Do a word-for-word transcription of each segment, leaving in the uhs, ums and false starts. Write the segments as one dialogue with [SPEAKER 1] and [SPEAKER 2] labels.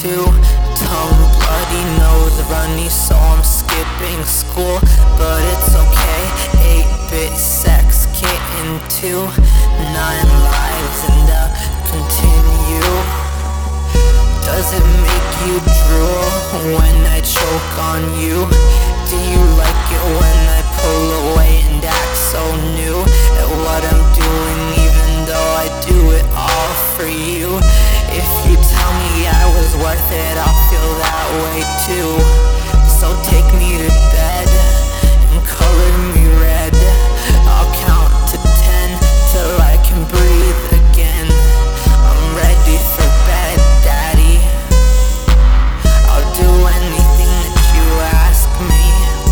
[SPEAKER 1] too. Tongue bloody, nose runny, so I'm skipping school. But it's okay, eight-bit sex kitten too. Nine lives and I'll continue. Does it make you drool when I choke on you? Do you like it when I pull away and act so new at what I'm doing, even though I do it all for you? If you tell me I was worth it, I'll feel that way too. So take me to bed and color me red. I'll count to ten till I can breathe again. I'm ready for bed, daddy. I'll do anything that you ask me.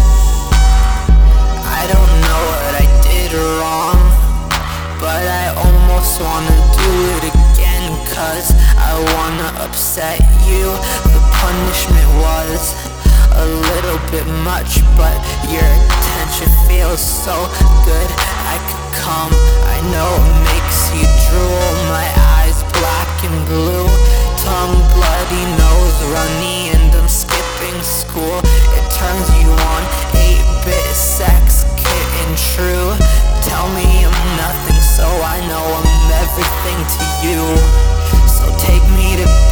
[SPEAKER 1] I don't know what I did wrong, but I almost wanna do it again, cause I wanna upset you. The punishment was a little bit much, but your attention feels so good. I could come, I know it makes you drool. My eyes black and blue, tongue bloody, nose runny, and I'm skipping school. It turns you on, eight-bit sex kitten true. Tell me I'm nothing, so I know I'm everything to you. So take me to